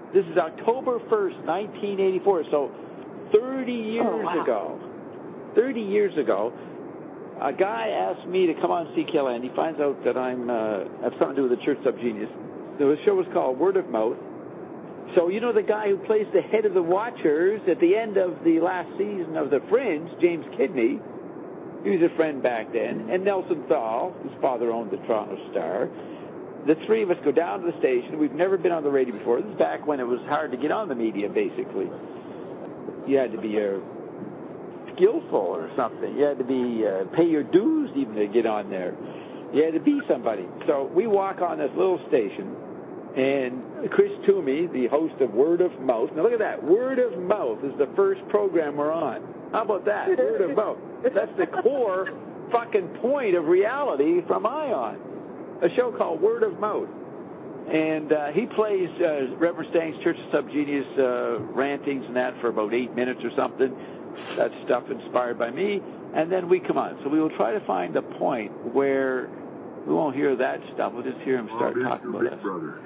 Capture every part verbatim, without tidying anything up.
This is October first, nineteen eighty-four. So thirty years oh, wow. ago, thirty years ago, a guy asked me to come on C K L N. He finds out that I'm uh, have something to do with the Church Subgenius. The show was called Word of Mouth. So you know the guy who plays the head of the Watchers at the end of the last season of The Fringe, James Kidney. He was a friend back then. And Nelson Thal, whose father owned the Toronto Star. The three of us go down to the station. We've never been on the radio before. This is back when it was hard to get on the media, basically. You had to be a skillful or something. You had to be uh, pay your dues even to get on there. You had to be somebody. So we walk on this little station, and Chris Toomey, the host of Word of Mouth. Now look at that. Word of Mouth is the first program we're on. How about that? Word of Mouth. That's the core fucking point of reality from Ion. A show called Word of Mouth. And uh, he plays uh, Reverend Stang's Church of Subgenius uh, rantings and that for about eight minutes or something. That stuff inspired by me. And then we come on. So we will try to find a point where we won't hear that stuff. We'll just hear him start Bob talking about us. Brother.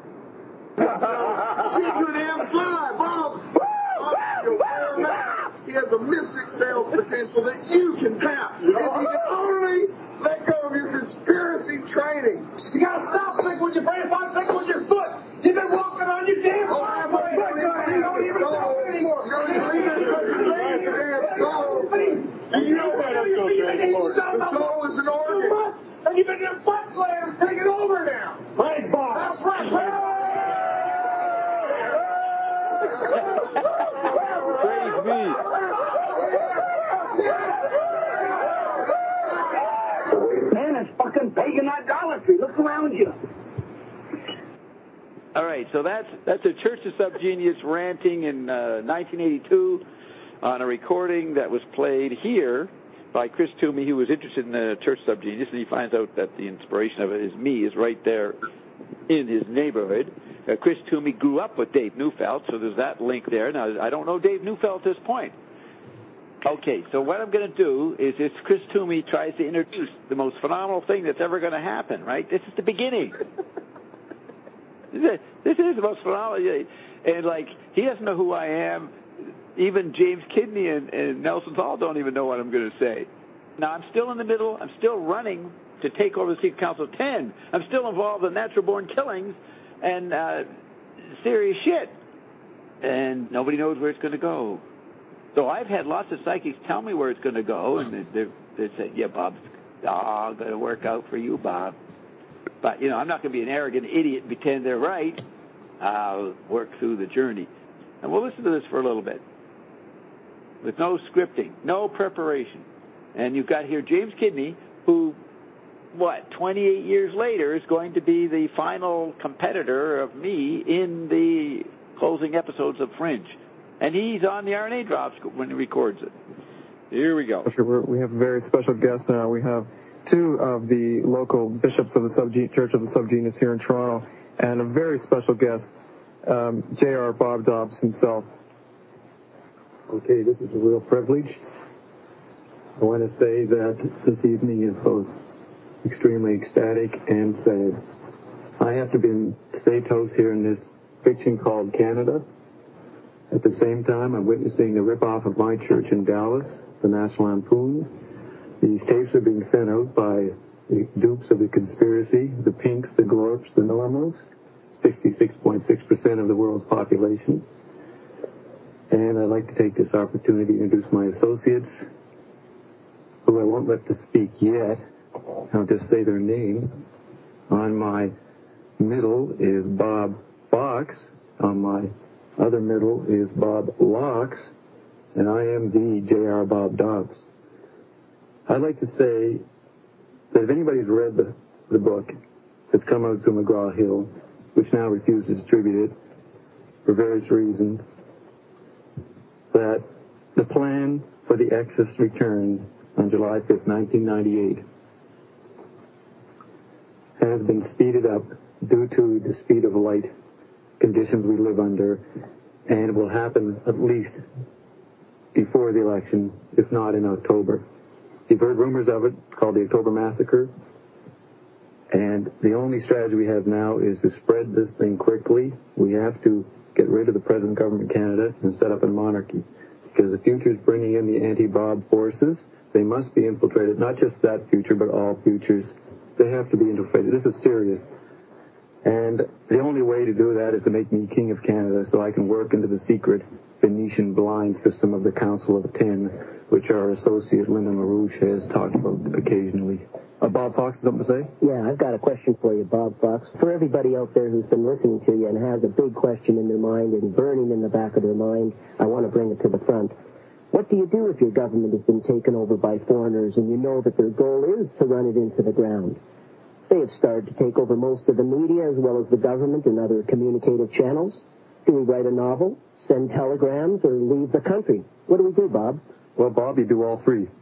She could him fly, Bob. Bob, he has a mystic sales potential that you can tap. If you can only let go of your conspiracy training. You gotta stop thinking with your brain, stop thinking with your foot. You've been walking on your damn oh, I'm a You don't even know it anymore. And you know what I'm going to say. The soul is an organ. And you've been your butt players taking over now. Right, Bob. That's right. Praise me. Man, it's fucking pagan idolatry. Look around you. All right, so that's that's a Church of Subgenius ranting in uh, nineteen eighty-two on a recording that was played here by Chris Toomey, who was interested in the Church of Subgenius, and he finds out that the inspiration of it is me, is right there in his neighborhood. Uh, Chris Toomey grew up with Dave Neufeld, so there's that link there. Now, I don't know Dave Neufeld at this point. Okay, so what I'm going to do is this Chris Toomey tries to introduce the most phenomenal thing that's ever going to happen, right? This is the beginning. This is the most phenomenal. And, like, he doesn't know who I am. Even James Kidney and, and Nelson Thal don't even know what I'm going to say. Now, I'm still in the middle. I'm still running to take over the Secret Council of ten. I'm still involved in natural-born killings and uh, serious shit. And nobody knows where it's going to go. So I've had lots of psychics tell me where it's going to go, and they, they say, yeah, Bob, it's all going to work out for you, Bob. But, you know, I'm not going to be an arrogant idiot and pretend they're right. I'll work through the journey. And we'll listen to this for a little bit. With no scripting, no preparation. And you've got here James Kidney, who, what, twenty-eight years later is going to be the final competitor of me in the closing episodes of Fringe. And he's on the R N A drops when he records it. Here we go. We have a very special guest now. We have two of the local bishops of the Subgen- Church of the Subgenius here in Toronto, and a very special guest, um, J R Bob Dobbs himself. Okay, this is a real privilege. I want to say that this evening is both extremely ecstatic and sad. I have to be in Statos here in this fiction called Canada. At the same time, I'm witnessing the rip-off of my church in Dallas, the National Lampoon. These tapes are being sent out by the dupes of the conspiracy, the pinks, the glorps, the normals, sixty-six point six percent of the world's population. And I'd like to take this opportunity to introduce my associates, who I won't let to speak yet. I'll just say their names. On my middle is Bob Fox. On my other middle is Bob Locks. And I am the J R Bob Dobbs. I'd like to say that if anybody's read the, the book that's come out through McGraw-Hill, which now refuses to distribute it for various reasons, that the plan for the Exodus return on July fifth, nineteen ninety-eight has been speeded up due to the speed of light conditions we live under, and will happen at least before the election, if not in October. You've heard rumors of it. It's called the October Massacre. And the only strategy we have now is to spread this thing quickly. We have to get rid of the present government of Canada and set up a monarchy. Because the future is bringing in the anti-Bob forces. They must be infiltrated, not just that future, but all futures. They have to be infiltrated. This is serious. And the only way to do that is to make me King of Canada so I can work into the secret Venetian blind system of the Council of Ten, which our associate Linda LaRouche has talked about occasionally. Uh, Bob Fox has something to say? Yeah, I've got a question for you, Bob Fox. For everybody out there who's been listening to you and has a big question in their mind and burning in the back of their mind, I want to bring it to the front. What do you do if your government has been taken over by foreigners and you know that their goal is to run it into the ground? They have started to take over most of the media as well as the government and other communicative channels. Do we write a novel, send telegrams, or leave the country? What do we do, Bob? Well, Bob, you do all three.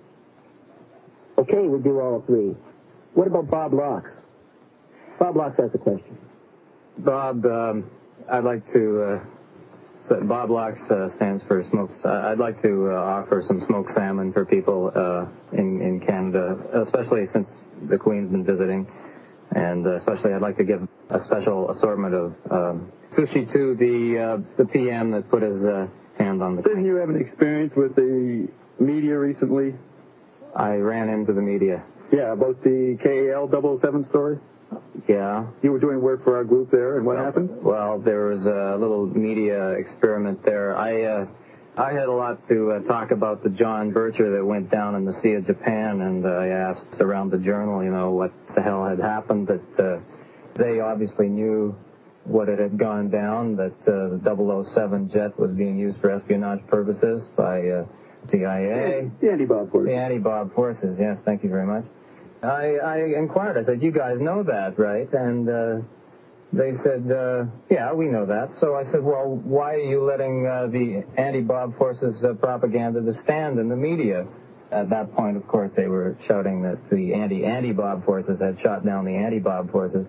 Okay, we do all three. What about Bob Locks? Bob Locks has a question. Bob, um, I'd like to... Uh, so Bob Locks uh, stands for smoked... Uh, I'd like to uh, offer some smoked salmon for people uh, in, in Canada, especially since the Queen's been visiting. And uh, especially I'd like to give a special assortment of um, sushi to the uh, the P M that put his uh, hand on the... Didn't you have an experience with the media recently? I ran into the media. Yeah, about the K A L double oh seven story? Yeah. You were doing work for our group there, and what happened? Well, there was a little media experiment there. I uh, I had a lot to uh, talk about the John Bircher that went down in the Sea of Japan, and uh, I asked around the journal, you know, what the hell had happened, that uh, they obviously knew what it had gone down, that uh, the double oh seven jet was being used for espionage purposes by uh, C I A. The anti-Bob forces. The anti-Bob forces, yes, thank you very much. I, I inquired, I said, you guys know that, right? And uh, they said, uh, yeah, we know that. So I said, well, why are you letting uh, the anti-Bob forces uh, propaganda to stand in the media? At that point, of course, they were shouting that the anti-anti-Bob forces had shot down the anti-Bob forces.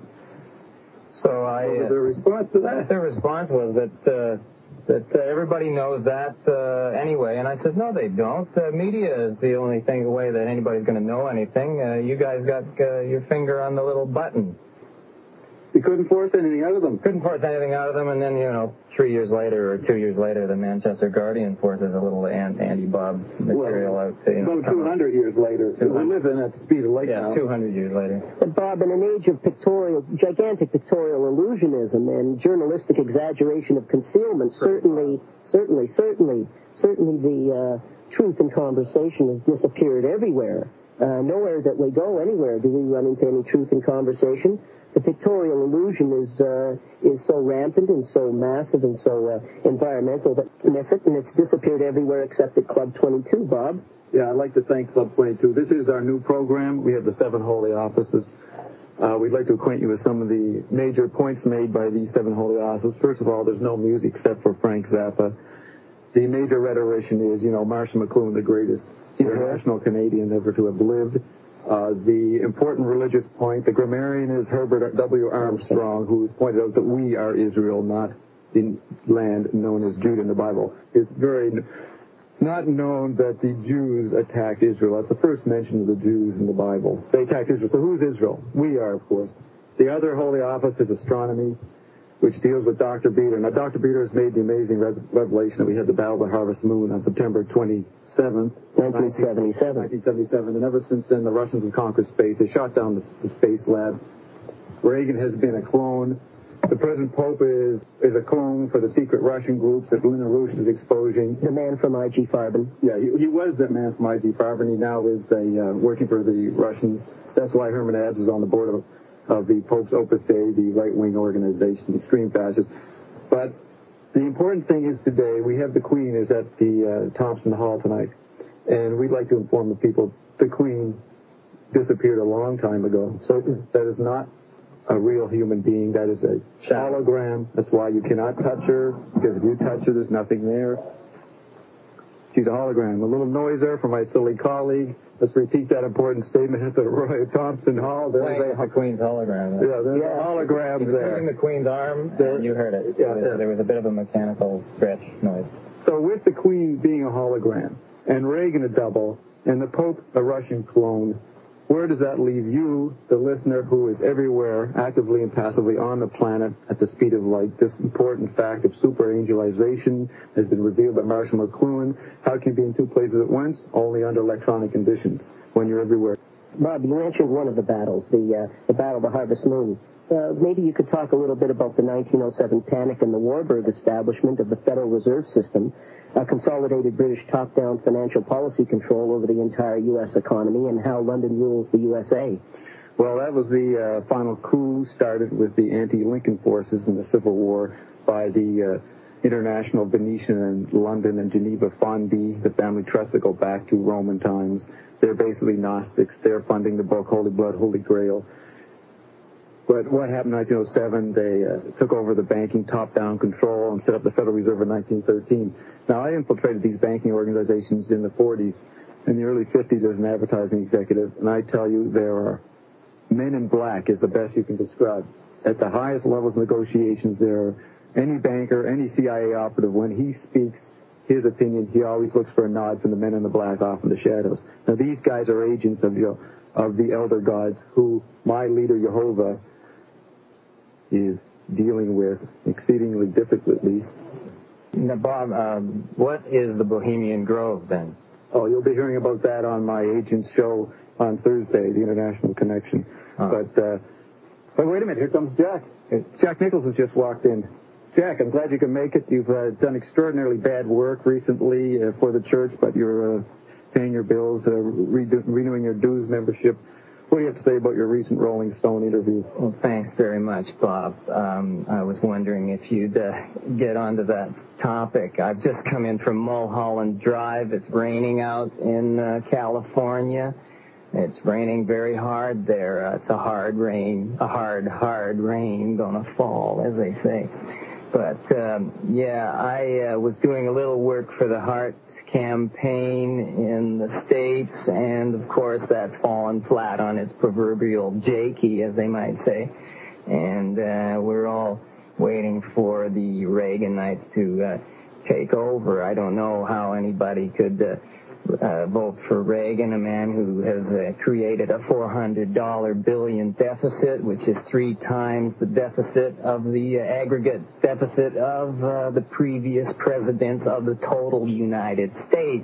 So I... What was their response to that? Their response was that... Uh, that uh, everybody knows that uh, anyway. And I said, no, they don't. Uh, media is the only thing, the way that anybody's going to know anything. Uh, you guys got uh, your finger on the little button. You couldn't force anything out of them. Couldn't force anything out of them, and then, you know, three years later or two years later, the Manchester Guardian forces a little anti-Bob material well, out to, you know... About two hundred years later. So we're living at the speed of light yeah, now. two hundred years later. But Bob, in an age of pictorial, gigantic pictorial illusionism and journalistic exaggeration of concealment, certainly, certainly, certainly, certainly the uh, truth in conversation has disappeared everywhere. Uh, nowhere that we go, anywhere, do we run into any truth in conversation. The pictorial illusion is uh, is so rampant and so massive and so uh, environmental that miss it, and it's disappeared everywhere except at Club twenty-two, Bob. Yeah, I'd like to thank Club twenty-two. This is our new program. We have the seven holy offices. Uh, we'd like to acquaint you with some of the major points made by these seven holy offices. First of all, there's no music except for Frank Zappa. The major rhetorician is, you know, Marshall McLuhan, the greatest international Canadian ever to have lived. Uh, the important religious point, the grammarian is Herbert W. Armstrong, who has pointed out that we are Israel, not the land known as Judah in the Bible. It's very not known that the Jews attacked Israel. That's the first mention of the Jews in the Bible. They attacked Israel. So who's Israel? We are, of course. The other holy office is astronomy, which deals with Doctor Beater. Now, Doctor Beater has made the amazing revelation that we had the Battle of the Harvest Moon on September twenty-seventh, nineteen seventy-seven. nineteen seventy-seven. And ever since then, the Russians have conquered space. They shot down the, the space lab. Reagan has been a clone. The present Pope is is a clone for the secret Russian groups that Linda LaRouche is exposing. The man from I G Farben. Yeah, he, he was that man from I G Farben. He now is a uh, working for the Russians. That's why Herman Adz is on the board of of the Pope's Opus Dei, the right-wing organization, extreme fascists. But the important thing is today, we have the Queen is at the uh, Thompson Hall tonight, and we'd like to inform the people the Queen disappeared a long time ago. So that is not a real human being. That is a hologram. That's why you cannot touch her, because if you touch her, there's nothing there. She's a hologram. A little noise there from my silly colleague. Let's repeat that important statement at the Roy Thompson Hall. There's a, the Queen's hologram. Yeah, there's yeah. a hologram he was there. moving the Queen's arm, there, and you heard it. Yeah, it was, yeah. There was a bit of a mechanical stretch noise. So with the Queen being a hologram, and Reagan a double, and the Pope a Russian clone, where does that leave you, the listener who is everywhere, actively and passively on the planet at the speed of light? This important fact of superangelization has been revealed by Marshall McLuhan. How can you be in two places at once? Only under electronic conditions, when you're everywhere. Bob, you mentioned one of the battles, the, uh, the Battle of the Harvest Moon. Uh, maybe you could talk a little bit about the nineteen oh seven panic and the Warburg establishment of the Federal Reserve System, a consolidated British top-down financial policy control over the entire U S economy, and how London rules the U S A. Well, that was the uh, final coup started with the anti-Lincoln forces in the Civil War by the uh, International Venetian and London and Geneva Fondi, the family trust that go back to Roman times. They're basically Gnostics. They're funding the book Holy Blood, Holy Grail. But what happened in nineteen oh seven, they uh, took over the banking top-down control and set up the Federal Reserve in nineteen thirteen. Now, I infiltrated these banking organizations in the forties. In the early fifties, as an advertising executive, and I tell you, there are men in black is the best you can describe. At the highest levels of negotiations, there are any banker, any C I A operative, when he speaks his opinion, he always looks for a nod from the men in the black off in the shadows. Now, these guys are agents of, you know, of the elder gods who my leader, Jehovah, is dealing with exceedingly difficultly. Now, Bob, um, what is the Bohemian Grove, then? Oh, you'll be hearing about that on my agent's show on Thursday, the International Connection. Oh. But, uh, but wait a minute, here comes Jack. Jack Nichols has just walked in. Jack, I'm glad you can make it. You've uh, done extraordinarily bad work recently uh, for the church, but you're uh, paying your bills, uh, re- renewing your dues membership. What do you have to say about your recent Rolling Stone interview? Well, thanks very much, Bob. Um, I was wondering if you'd uh, get onto that topic. I've just come in from Mulholland Drive. It's raining out in uh, California. It's raining very hard there. Uh, it's a hard rain, a hard, hard rain gonna fall, as they say. But, um, yeah, I uh, was doing a little work for the Heart campaign in the States, and, of course, that's fallen flat on its proverbial jakey, as they might say. And uh, we're all waiting for the Reaganites to uh, take over. I don't know how anybody could uh, uh, vote for Reagan, a man who has uh, created a four hundred billion dollars deficit, which is three times the deficit of the uh, aggregate deficit of uh, the previous presidents of the total United States.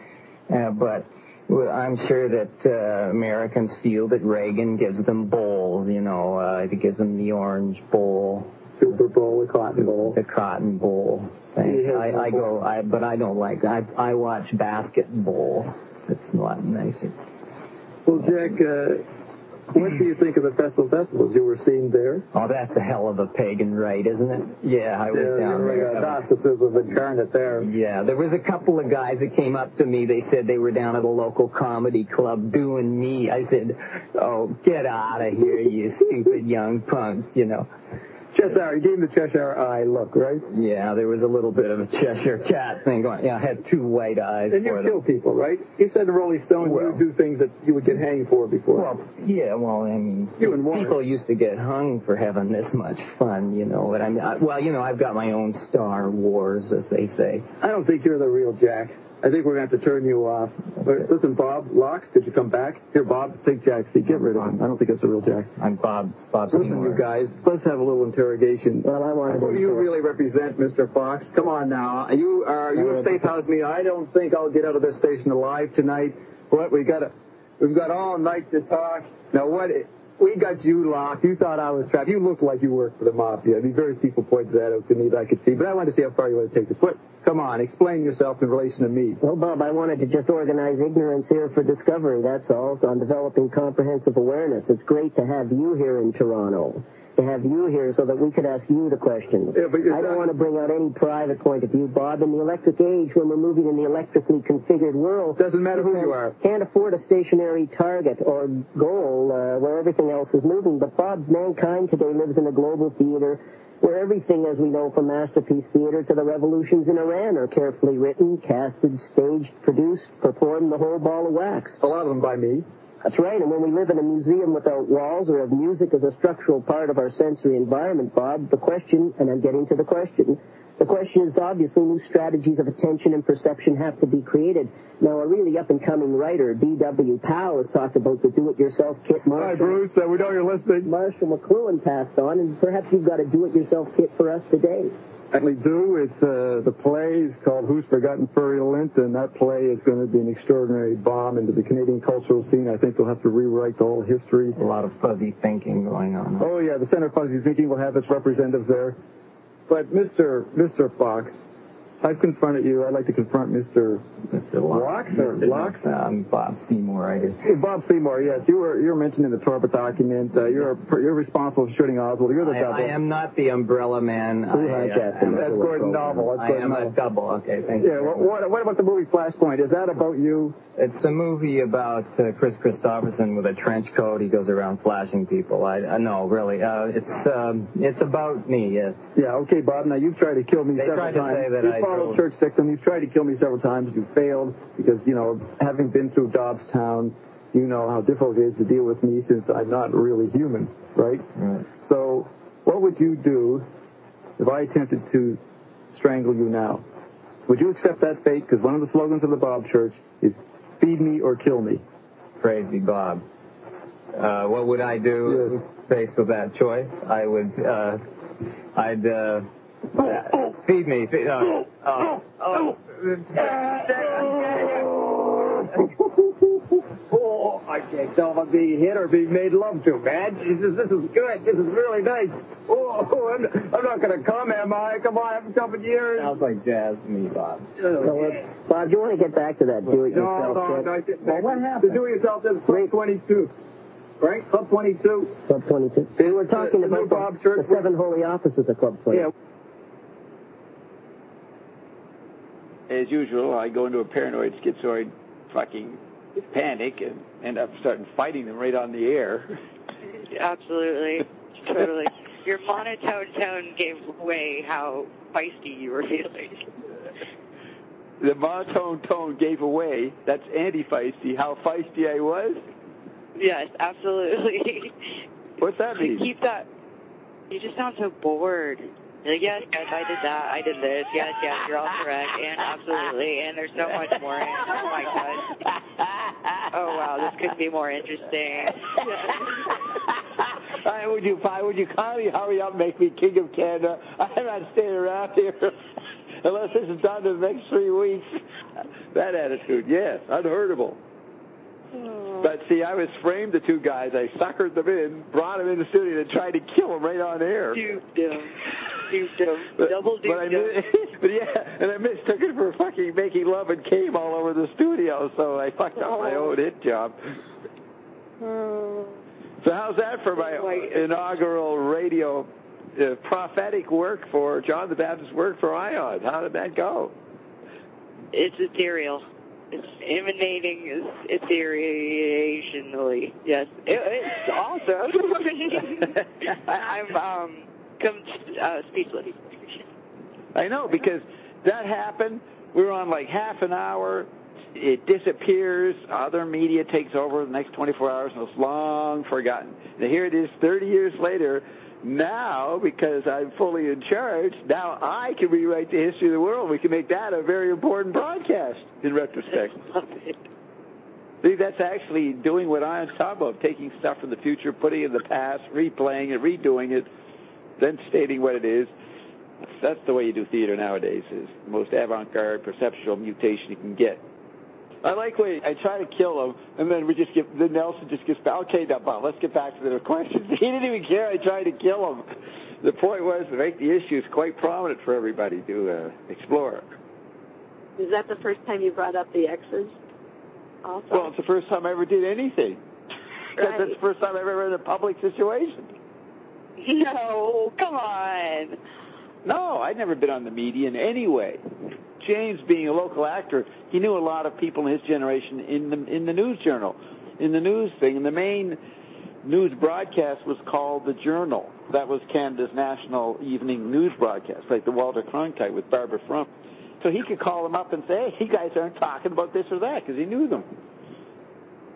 Uh, but well, I'm sure that uh, Americans feel that Reagan gives them bowls, you know, uh, he gives them the Orange Bowl. Super Bowl, the Cotton Bowl. The Cotton Bowl. Thanks. I, I go, I, but I don't like that. I, I watch basketball. It's a lot nicer. Well, Jack, uh, what do you think of the Festival Festivals you were seeing there? Oh, that's a hell of a pagan rite, isn't it? Yeah, I was yeah, down there. Yeah, Gnosticism incarnate there. Yeah, there was a couple of guys that came up to me. They said they were down at a local comedy club doing me. I said, oh, get out of here, you stupid young punks, you know. Cheshire, you gave him the Cheshire eye look, right? Yeah, there was a little bit of a Cheshire cat thing going on. Yeah, I had two white eyes and for you them. kill people, right? You said to Rolling Stone well, you would do things that you would get hanged for before. Well, yeah, well, I mean, you and people used to get hung for having this much fun, you know. But I mean, I, well, you know, I've got my own Star Wars, as they say. I don't think you're the real Jack. I think we're going to have to turn you off. But listen, Bob Locks, could you come back? Here, Bob, take Jack's seat. Get rid of him. I don't think that's a real Jack. I'm Bob. Bob Listen, Seymour. you guys, let's have a little interrogation. Well, I wanted Who do you really represent, Mister Fox? Come on now. You are you a safe house me? I don't think I'll get out of this station alive tonight. What we got? A, we've got all night to talk. Now what? We got you locked. You thought I was trapped. You looked like you worked for the mafia. I mean, various people pointed that out to me that I could see. But I wanted to see how far you want to take this. What? Come on, explain yourself in relation to me. Well, Bob, I wanted to just organize ignorance here for discovery, that's all, on developing comprehensive awareness. It's great to have you here in Toronto, to have you here so that we could ask you the questions. Yeah, but I don't want to bring out any private point of view, Bob. In the electric age, when we're moving in the electrically configured world... Doesn't matter who you are. Can't afford a stationary target or goal uh, where everything else is moving. But, Bob, mankind today lives in a global theater where everything, as we know, from Masterpiece Theater to the revolutions in Iran are carefully written, casted, staged, produced, performed, the whole ball of wax. A lot of them by me. That's right, and when we live in a museum without walls or have music as a structural part of our sensory environment, Bob, the question, and I'm getting to the question, the question is obviously new strategies of attention and perception have to be created. Now, a really up-and-coming writer, D W Powell, has talked about the do-it-yourself kit. Marshall, Hi, Bruce. Uh, we know you're listening. Marshall McLuhan passed on, and perhaps you've got a do-it-yourself kit for us today. Actually do. It's uh, the play is called Who's Forgotten Furry Lint, and that play is going to be an extraordinary bomb into the Canadian cultural scene. I think they'll have to rewrite the whole history. A lot of fuzzy thinking going on. Oh, yeah, the Center of Fuzzy Thinking will have its representatives there. But Mister Mister Fox, I've confronted you. I'd like to confront Mister Mister Locke. Locke? Or Locke? Um, Bob Seymour, I guess. Hey, Bob Seymour, yes. You were you were mentioned in the Torba document. Uh, you're you're responsible for shooting Oswald. You're the I, double. I am not the umbrella man. Who I, hijacked uh, him? That's Gordon Novel. That's I Gordon am Novel. a double. Okay, thank you. Yeah, what, what, what about the movie Flashpoint? Is that about you? It's a movie about uh, Chris Christopherson with a trench coat. He goes around flashing people. I uh, no, really. Uh, it's um, it's about me. Yes. Yeah. Okay, Bob. Now you've tried to kill me They several tried to times. say that you I followed drove- Church Dixon. You've tried to kill me several times. You failed because you know, having been through Dobbstown, you know how difficult it is to deal with me since I'm not really human, right? Right. So, what would you do if I attempted to strangle you now? Would you accept that fate? Because one of the slogans of the Bob Church is "Feed me or kill me." Praise be Bob. Uh, what would I do Yes. faced with that choice? I would. Uh, I'd. Uh, uh, feed me. Feed, uh, oh. Oh. Oh, I can't tell if I'm being hit or being made love to, man. This is, this is good. This is really nice. Oh, oh I'm, I'm not going to come, am I? Come on, I haven't come in years. Sounds like jazz to me, Bob. So, uh, Bob, do you want to get back to that do-it-yourself No, no, kit? no. I didn't. Well, what happened? The do-it-yourself is Club twenty-two. Right? Club twenty-two. Club twenty-two. We were talking the new about Bob the, Church. the seven holy offices of Club twenty-two. Yeah. As usual, I go into a paranoid, schizoid fucking panic and end up starting fighting them right on the air. Absolutely. Totally. Your monotone tone gave away how feisty you were feeling. The monotone tone gave away, that's anti-feisty, how feisty I was? Yes, absolutely. What's that mean? Keep that. You just sound so bored. You're like, yes, yes, I did that, I did this, yes, yes, you're all correct, and absolutely, and there's so much more, and oh my God. Oh wow, this could be more interesting. Why would you, why would you kindly hurry up and make me King of Canada? I'm not staying around here unless this is done in the next three weeks. That attitude, yes, unheardable. Oh. But see, I was framed the two guys. I suckered them in, brought them in the studio, and tried to kill them right on air. Duped them. Duped them. But, Double but, I, duped them. but yeah, and I mistook it for fucking making love and came all over the studio, so I fucked up my own hit job. Oh. So how's that for my inaugural radio uh, prophetic work for John the Baptist work for Ion? How did that go? It's ethereal. It's emanating ethereationally. Yes, it, it's awesome. I, I'm um, come uh, speechless. I know, because that happened. We were on like half an hour. It disappears. Other media takes over the next twenty-four hours, and it's long forgotten. Now here it is thirty years later. Now, because I'm fully in charge, now I can rewrite the history of the world. We can make that a very important broadcast in retrospect. Love it. See, that's actually doing what Ion's talking about, taking stuff from the future, putting it in the past, replaying it, redoing it, then stating what it is. That's the way you do theater nowadays, is the most avant-garde perceptual mutation you can get. I like when I try to kill him, and then we just get, then Nelson just gets back. Okay, now, Bob, let's get back to the questions. He didn't even care I tried to kill him. The point was to make the issues quite prominent for everybody to uh, explore. Is that the first time you brought up the X's? Also? Well, it's the first time I ever did anything. Right. That's the first time I've ever in a public situation. No, come on. No, I'd never been on the media in any way. James, being a local actor, he knew a lot of people in his generation in the in the news journal, in the news thing. And the main news broadcast was called The Journal. That was Canada's national evening news broadcast, like the Walter Cronkite with Barbara Frump. So he could call them up and say, hey, you guys aren't talking about this or that, because he knew them.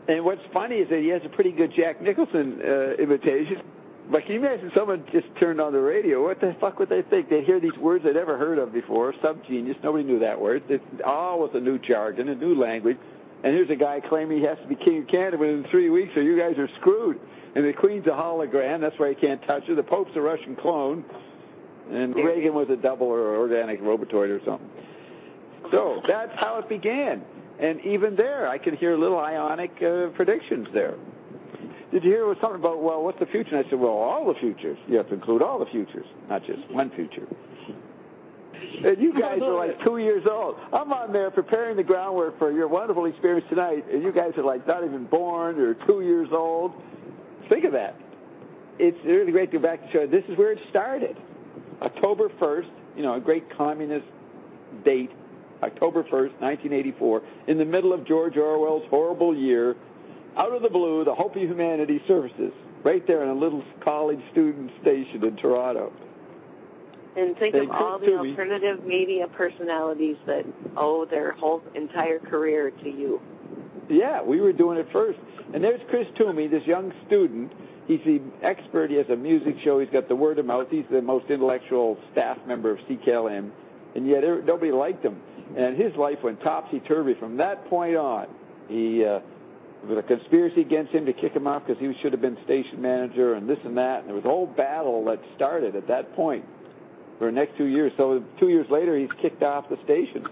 And what's funny is that he has a pretty good Jack Nicholson uh, imitation. But can you imagine someone just turned on the radio? What the fuck would they think? They'd hear these words they'd never heard of before, subgenius. Nobody knew that word. It's all was a new jargon, a new language. And here's a guy claiming he has to be king of Canada within three weeks, or you guys are screwed. And the Queen's a hologram. That's why you can't touch her. The Pope's a Russian clone. And Reagan was a double or organic robotoid or something. So that's how it began. And even there, I can hear little ionic uh, predictions there. Did you hear something about, well, what's the future? And I said, well, all the futures. You have to include all the futures, not just one future. And you guys are like two years old. I'm on there preparing the groundwork for your wonderful experience tonight, and you guys are like not even born or two years old. Think of that. It's really great to go back to show this is where it started. October first, you know, a great communist date, October first, nineteen eighty-four, in the middle of George Orwell's horrible year. Out of the blue, the Hope of Humanity surfaces right there in a little college student station in Toronto. And think They of all the took to me. alternative media personalities that owe their whole entire career to you. Yeah, we were doing it first. And there's Chris Toomey, this young student. He's the expert. He has a music show. He's got the word of mouth. He's the most intellectual staff member of C K L M. And yet nobody liked him. And his life went topsy-turvy from that point on. He... Uh, There was a conspiracy against him to kick him off because he should have been station manager and this and that. And there was a whole battle that started at that point for the next two years. So two years later, he's kicked off the station.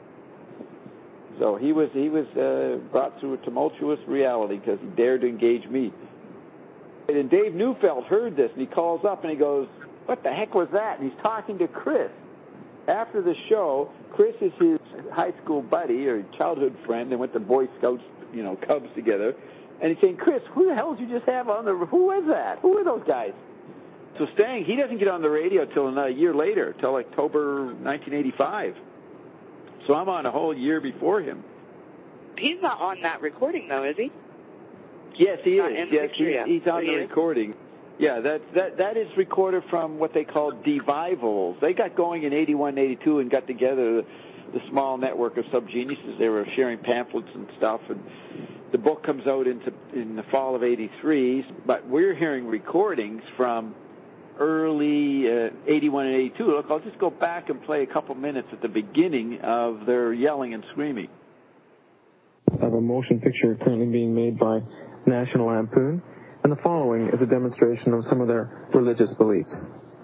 So he was he was uh, brought through a tumultuous reality because he dared to engage me. And Dave Neufeld heard this, and he calls up and he goes, what the heck was that? And he's talking to Chris. After the show, Chris is his high school buddy or childhood friend. They went to Boy Scouts, you know, Cubs together. And he's saying, Chris, who the hell did you just have on the, who was that? Who are those guys? So Stang, he doesn't get on the radio till a year later, till October nineteen eighty-five. So I'm on a whole year before him. He's not on that recording, though, is he? Yes, he Not is. in the Yes, picture he, yet. he's on Oh, the he is? recording. Yeah, that that that is recorded from what they call Devivals. They got going in eighty-one, eighty-two and got together the, the small network of subgeniuses. They were sharing pamphlets and stuff, and the book comes out into in the fall of eighty-three. But we're hearing recordings from early uh, eighty-one and eighty-two. Look, I'll just go back and play a couple minutes at the beginning of their yelling and screaming. Of a motion picture currently being made by National Lampoon, and the following is a demonstration of some of their religious beliefs.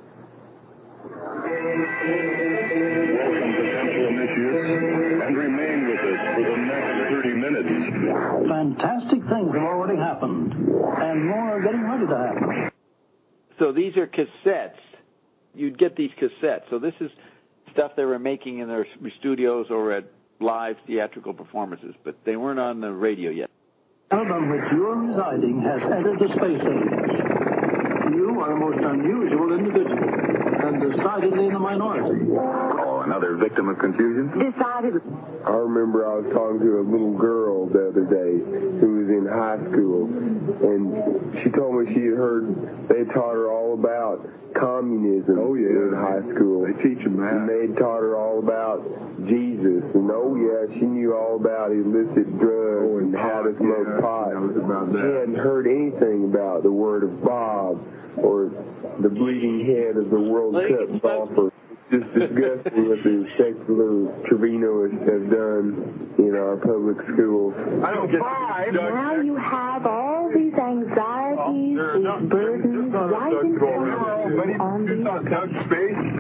Welcome potential misuse, and remain with us for the next thirty minutes. Fantastic things have already happened, and more are getting ready to happen. So these are cassettes. You'd get these cassettes. So this is stuff they were making in their studios or at live theatrical performances, but they weren't on the radio yet. The planet on which you're residing has entered the space age. You are a most unusual individual, and decidedly in the minority. Oh, another victim of confusion? Decidedly. I remember I was talking to a little girl the other day who was in high school, and she told me she had heard they taught her all about communism oh, yeah. in high school. They teach them that. And they taught her all about Jesus, and oh yeah, she knew all about illicit drugs oh, and, and how to pot, smoke yeah, pot. About that. She hadn't heard anything about the word of Bob or the bleeding head of the World Cup golfer. It's just disgusting what the secular Trevinoists have done in our public schools. I don't get Now you have all these anxieties, these burdens right in front of you on these space.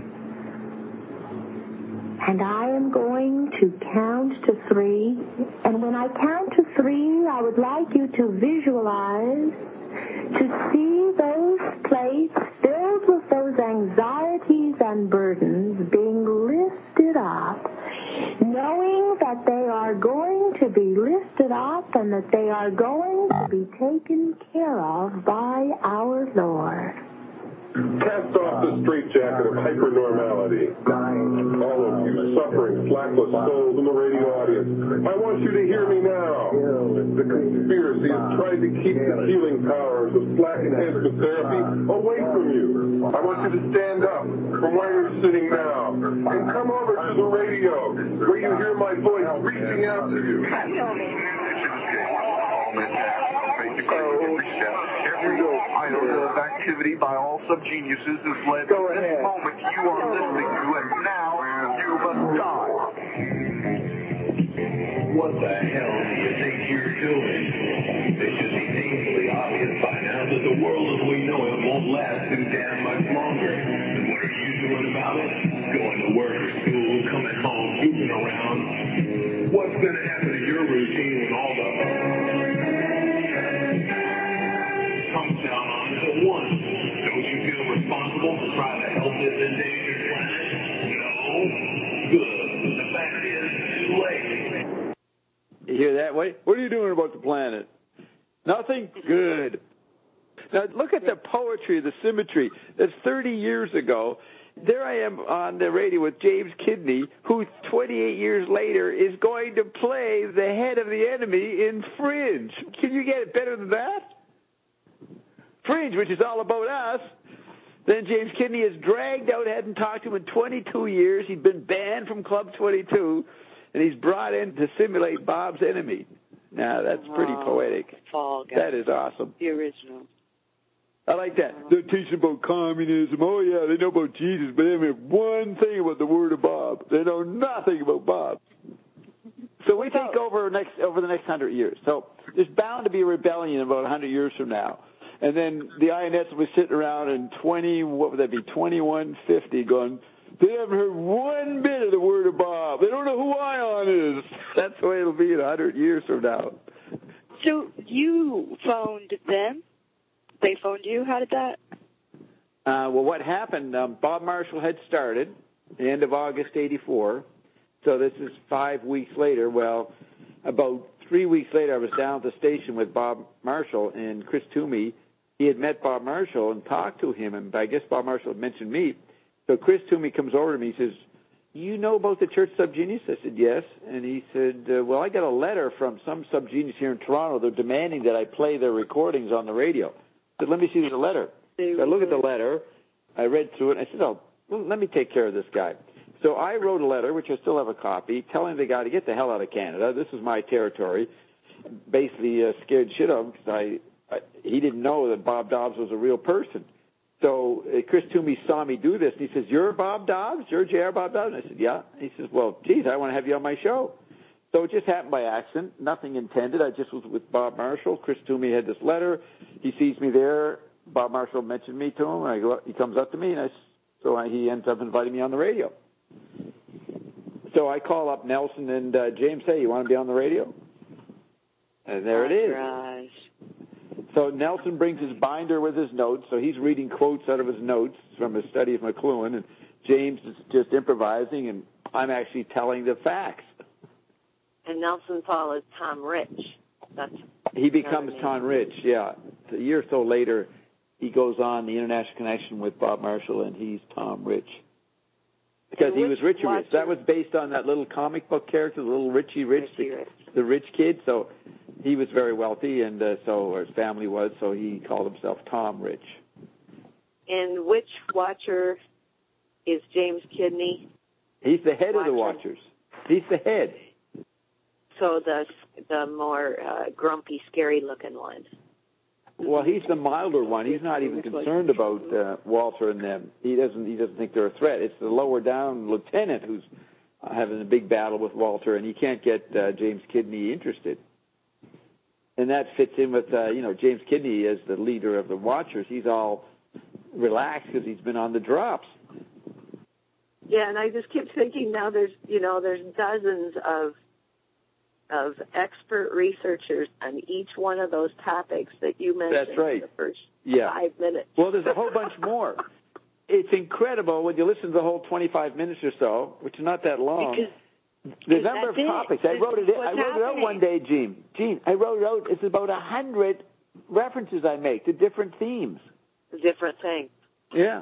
And I am going to count to three. And when I count to three, I would like you to visualize, to see those plates filled with those anxieties and burdens being lifted up, knowing that they are going to be lifted up and that they are going to be taken care of by our Lord. Cast off the straitjacket of hypernormality. All of you suffering, slackless souls in the radio audience, I want you to hear me now. The conspiracy has tried to keep the healing powers of slack enhancement therapy away from you. I want you to stand up from where you're sitting now and come over to the radio where you hear my voice reaching out to you. it down. Basically, with every step, every iota of activity by all subgeniuses has led to this moment you are listening to, and now you must die. What the hell do you think you're doing? It should be painfully obvious by now that the world as we know it won't last too damn much longer. And what are you doing about it? Going to work or school, coming home, goofing around. What's going to happen to your routine when all the comes down on us at once? Don't you feel responsible to try to help this endangered planet? No? Good. The fact is, too late. You hear that? What, what are you doing about the planet? Nothing? Good. Now, look at the poetry, the symmetry. That's thirty years ago. There I am on the radio with James Kidney, who twenty-eight years later is going to play the head of the enemy in Fringe. Can you get it better than that? Fringe, which is all about us. Then James Kidney is dragged out, hadn't talked to him in twenty-two years. He'd been banned from Club twenty-two, and he's brought in to simulate Bob's enemy. Now, that's pretty oh, poetic. Fall guy. That is awesome. The original. I like that. They're teaching about communism. Oh, yeah, they know about Jesus, but they don't know one thing about the word of Bob. They know nothing about Bob. So we take over next over the next hundred years. So there's bound to be a rebellion about a hundred years from now. And then the I N S will be sitting around in twenty, what would that be, twenty-one fifty, going, they haven't heard one bit of the word of Bob. They don't know who Ion is. That's the way it'll be in a hundred years from now. So you phoned them? They phoned you? How did that? Uh, well, what happened, um, Bob Marshall had started the end of August eighty-four. So this is five weeks later. Well, about three weeks later, I was down at the station with Bob Marshall and Chris Toomey. He had met Bob Marshall and talked to him, and I guess Bob Marshall had mentioned me. So Chris Toomey comes over to me and says, you know about the Church Subgenius? I said, yes. And he said, uh, well, I got a letter from some subgenius here in Toronto. They're demanding that I play their recordings on the radio. I said, let me see the letter. So I look at the letter. I read through it, and I said, oh, well, let me take care of this guy. So I wrote a letter, which I still have a copy, telling the guy to get the hell out of Canada. This is my territory. Basically uh, scared shit of him because I, I, he didn't know that Bob Dobbs was a real person. So uh, Chris Toomey saw me do this, and he says, you're Bob Dobbs? You're J R Bob Dobbs? And I said, yeah. And he says, well, geez, I want to have you on my show. So it just happened by accident, nothing intended. I just was with Bob Marshall. Chris Toomey had this letter. He sees me there. Bob Marshall mentioned me to him. I go, he comes up to me, and I, so I, he ends up inviting me on the radio. So I call up Nelson and uh, James, hey, you want to be on the radio? And there it is. Right. So Nelson brings his binder with his notes, so he's reading quotes out of his notes from his study of McLuhan, and James is just improvising, and I'm actually telling the facts. And Nelson Paul is Tom Rich. That's he becomes Tom Rich, yeah. A year or so later, he goes on the International Connection with Bob Marshall, and he's Tom Rich. Because he was Richie Rich. That was based on that little comic book character, the little Richie Rich, Richie the, Rich. the rich kid. So he was very wealthy, and uh, so or his family was, so he called himself Tom Rich. And which Watcher is James Kidney? He's the head Watcher. of the Watchers. He's the head. So the the more uh, grumpy, scary-looking one. Well, he's the milder one. He's not even concerned about uh, Walter and them. He doesn't. He doesn't think they're a threat. It's the lower down lieutenant who's uh, having a big battle with Walter, and he can't get uh, James Kidney interested. And that fits in with uh, you know James Kidney as the leader of the Watchers. He's all relaxed because he's been on the drops. Yeah, and I just keep thinking now. There's you know there's dozens of of expert researchers on each one of those topics that you mentioned. That's right. In the first yeah. five minutes. Well, there's a whole bunch more. It's incredible when you listen to the whole twenty-five minutes or so, which is not that long. Because the number of topics. I wrote it. I wrote it out one day, Gene. Gene, I wrote it out. It's about a hundred references I make to different themes. Different things. Yeah.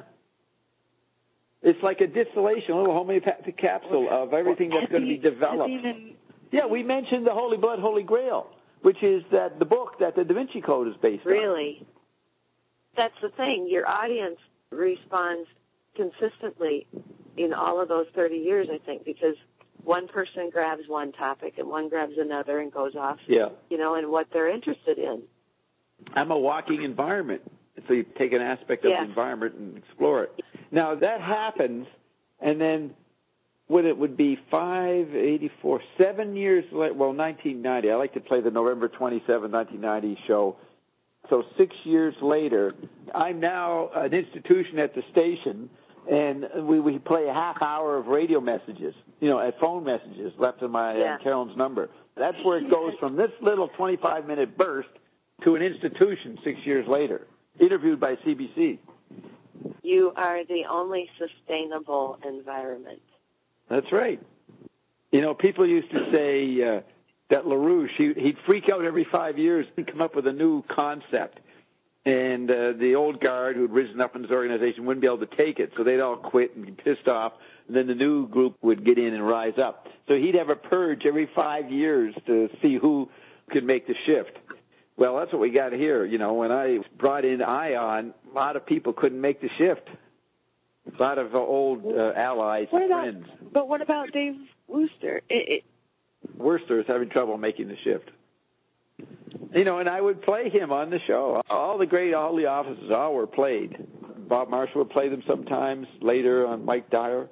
It's like a distillation, a little homeopathic capsule of everything that's going to be developed. Yeah, we mentioned the Holy Blood, Holy Grail, which is that the book that the Da Vinci Code is based really? on. Really? That's the thing. Your audience responds consistently in all of those thirty years, I think, because one person grabs one topic and one grabs another and goes off, Yeah. you know, in what they're interested in. I'm a walking environment. So you take an aspect of Yeah. the environment and explore it. Now, that happens, and then when it would be five eighty-four, seven years later, well, nineteen ninety. I like to play the November twenty-seventh, nineteen ninety show. So six years later, I'm now an institution at the station, and we, we play a half hour of radio messages, you know, at phone messages left in my Yeah. uh, Carolyn's number. That's where it goes from this little twenty-five minute burst to an institution six years later, interviewed by C B C. You are the only sustainable environment. That's right. You know, people used to say uh, that LaRouche, he, he'd freak out every five years and come up with a new concept. And uh, the old guard who had risen up in his organization wouldn't be able to take it, so they'd all quit and be pissed off. And then the new group would get in and rise up. So he'd have a purge every five years to see who could make the shift. Well, that's what we got here. You know, when I brought in ION, a lot of people couldn't make the shift. A lot of uh, old uh, allies What and about, friends. but what about Dave Wooster? It, it, Worcester is having trouble making the shift. You know, and I would play him on the show. All the great, all the officers, all were played. Bob Marshall would play them sometimes, later on Mike Dyer.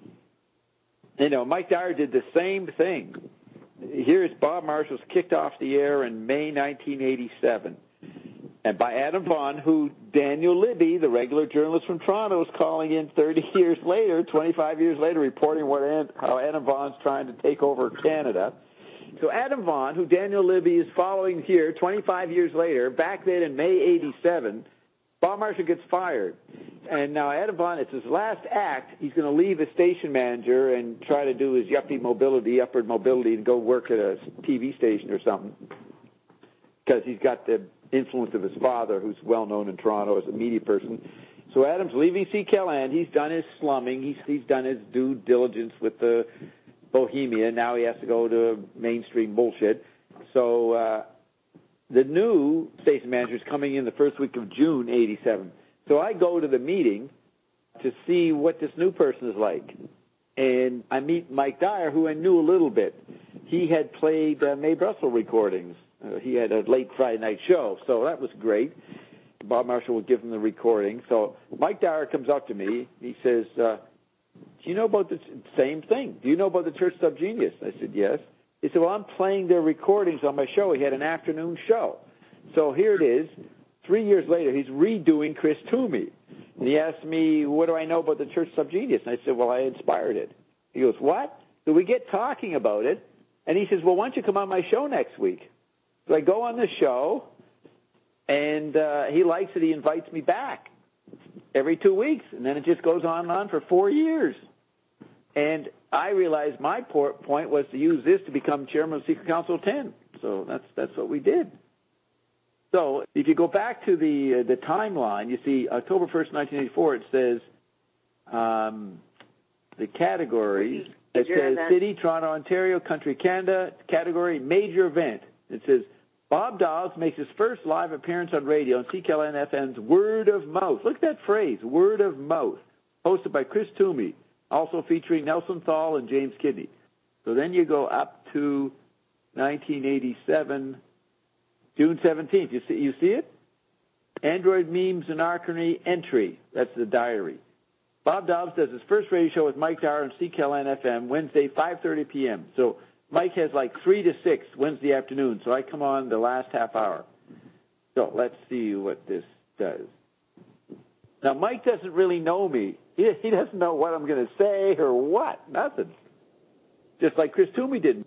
You know, Mike Dyer did the same thing. Here's Bob Marshall's kicked off the air in May nineteen eighty-seven. And by Adam Vaughn, who Daniel Libby, the regular journalist from Toronto, is calling in thirty years later, twenty-five years later, reporting what how Adam Vaughn's trying to take over Canada. So Adam Vaughn, who Daniel Libby is following here twenty-five years later, back then in May eighty-seven, Bob Marshall gets fired. And now Adam Vaughn, it's his last act. He's going to leave as station manager and try to do his yuppie mobility, upward mobility, and go work at a T V station or something. Because he's got the influence of his father, who's well known in Toronto as a media person. So Adam's leaving C K L N. He's done his slumming. He's, he's done his due diligence with the Bohemia. Now he has to go to mainstream bullshit. So uh, the new station manager is coming in the first week of June, eighty-seven. So I go to the meeting to see what this new person is like. And I meet Mike Dyer, who I knew a little bit. He had played uh, Mae Brussel recordings. Uh, he had a late Friday night show, so that was great. Bob Marshall would give him the recording. So Mike Dyer comes up to me. He says, uh, do you know about the same thing? Do you know about the Church Subgenius? I said, yes. He said, well, I'm playing their recordings on my show. He had an afternoon show. So here it is. Three years later, he's redoing Chris Toomey. And he asked me, what do I know about the Church Subgenius? And I said, well, I inspired it. He goes, what? So we get talking about it. And he says, well, why don't you come on my show next week? So I go on the show, and uh, he likes it. He invites me back every two weeks. And then it just goes on and on for four years. And I realized my point was to use this to become chairman of Secret Council ten. So that's that's what we did. So if you go back to the uh, the timeline, you see October first, nineteen eighty-four, it says um, the categories. It says City, Toronto, Ontario, Country, Canada, category, major event. It says Bob Dobbs makes his first live appearance on radio on C K L N F M's Word of Mouth. Look at that phrase, Word of Mouth, hosted by Chris Toomey, also featuring Nelson Thal and James Kidney. So then you go up to nineteen eighty-seven, June seventeenth. You see, you see it? Android Memes Anarchy entry. That's the diary. Bob Dobbs does his first radio show with Mike Dyer on C K L N F M Wednesday, five thirty p.m. So Mike has like three to six Wednesday afternoon, so I come on the last half hour. So let's see what this does. Now, Mike doesn't really know me. He, he doesn't know what I'm going to say or what. Nothing. Just like Chris Toomey didn't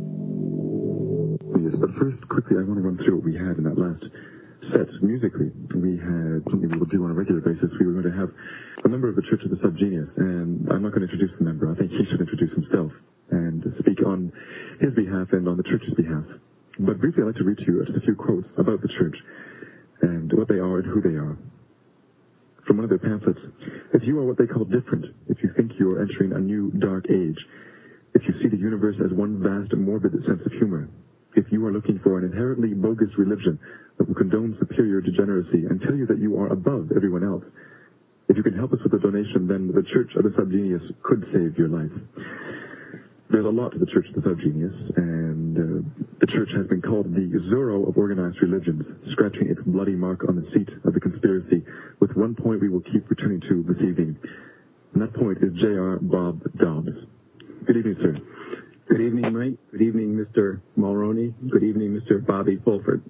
know. Yes, but first, quickly, I want to run through what we had in that last set musically. We had something we will do on a regular basis. We were going to have a member of the Church of the Subgenius, and I'm not going to introduce the member. I think he should introduce himself and speak on his behalf and on the Church's behalf. But briefly, I'd like to read to you just a few quotes about the Church and what they are and who they are. From one of their pamphlets: if you are what they call different, if you think you are entering a new dark age, if you see the universe as one vast morbid sense of humor, if you are looking for an inherently bogus religion that will condone superior degeneracy and tell you that you are above everyone else, if you can help us with a donation, then the Church of the Subgenius could save your life. there's a lot to the Church of the Subgenius, and uh, the Church has been called the Zorro of organized religions, scratching its bloody mark on the seat of the conspiracy, with one point we will keep returning to this evening. And that point is J R Bob Dobbs. Good evening, sir. Good evening, Mike. Good evening, Mister Mulroney. Good evening, Mister Bobby Fulford.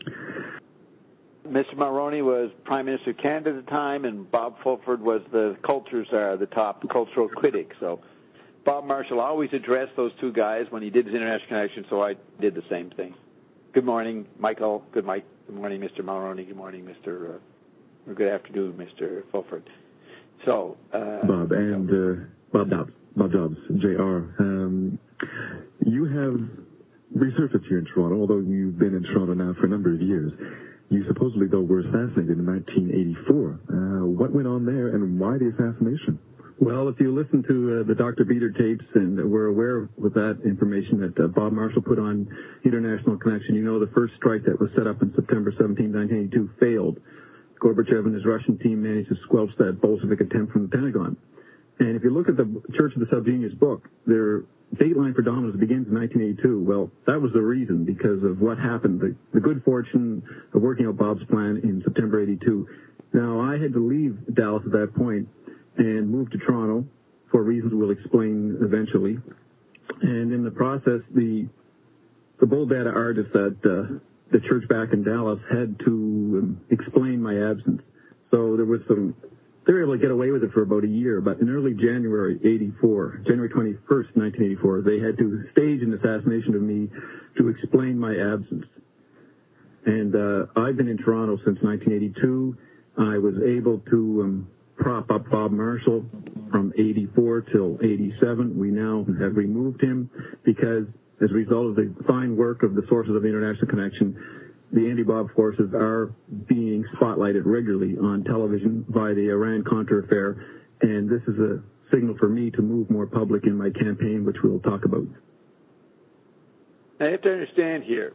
Mister Mulroney was Prime Minister of Canada at the time, and Bob Fulford was the culture czar, the top cultural critic. So Bob Marshall always addressed those two guys when he did his international connection, so I did the same thing. Good morning, Michael. Good, Mike. Good morning, Mister Mulroney. Good morning, Mister Uh, or good afternoon, Mister Fulford. So uh, Bob and uh, Bob Dobbs. Bob Dobbs, J R. Um, you have resurfaced here in Toronto, although you've been in Toronto now for a number of years. You supposedly, though, were assassinated in nineteen eighty-four. Uh, what went on there, and why the assassination? Well, if you listen to uh, the Doctor Beater tapes, and we're aware with that information that uh, Bob Marshall put on International Connection, you know the first strike that was set up on September seventeenth, nineteen eighty-two failed. Gorbachev and his Russian team managed to squelch that Bolshevik attempt from the Pentagon. And if you look at the Church of the Subgenius book, their dateline for Dominoes begins in nineteen eighty-two. Well, that was the reason, because of what happened, the, the good fortune of working out Bob's plan in September eighty-two. Now, I had to leave Dallas at that point and move to Toronto for reasons we'll explain eventually. And in the process, the the Bull Data artists at uh, the church back in Dallas had to um, explain my absence. So there was some... They were able to get away with it for about a year, but in early January eighty-four, January twenty-first, nineteen eighty-four, they had to stage an assassination of me to explain my absence. And uh, I've been in Toronto since nineteen eighty-two. I was able to um, prop up Bob Marshall from eighty-four till eighty-seven. We now have removed him because, as a result of the fine work of the sources of the International Connection, the anti-Bob forces are being spotlighted regularly on television by the Iran-Contra affair, and this is a signal for me to move more public in my campaign, which we'll talk about. I have to understand here.